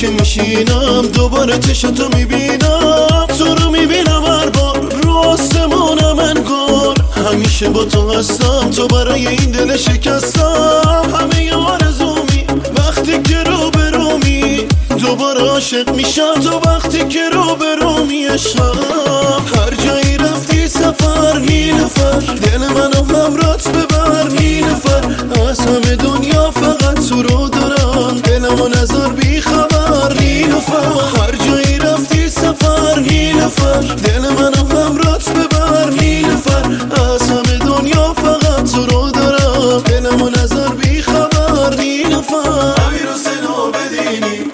که میشینم دوباره چشاتو میبینم، تو رو میبینم هر بار رو آسمونم انگار همیشه با تو هستم، تو برای این دل شکستم همه آرزومی وقتی که رو برومی دوباره عاشق میشم، تو وقتی که رو برومی عشقم. هر جایی رفتی سفر نیلوفر، دل منو همراهت ببر نیلوفر، از همه دنیا فقط تو رو دارم، دلمو نذار بی خبر نیلوفر. هر جایی رفتی سفر نیلوفر، دل منو همراهت ببر نیلوفر، از همه دنیا فقط تو رو دارم، دلمو نذار بی خبر نیلوفر. امیر حسین عابدینی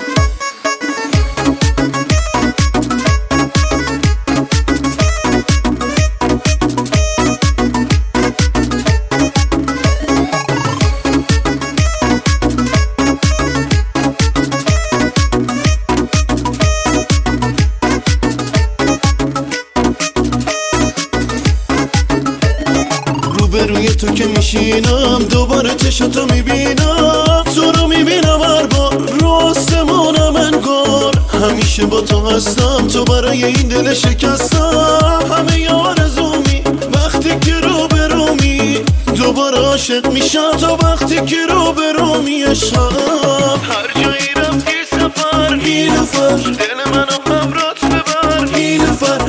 روی تو که میشینم دوباره چشاتو میبینم، تو رو میبینم هر بار رو آسمونم انگار همیشه با تو هستم، تو برای این دل شکستم همه آرزومی وقتی که رو برومی دوباره عاشق میشم، تو وقتی که رو برومی عشقم. هر جایی رفتی سفر نیلوفر، دل منو همراهت ببر نیلوفر،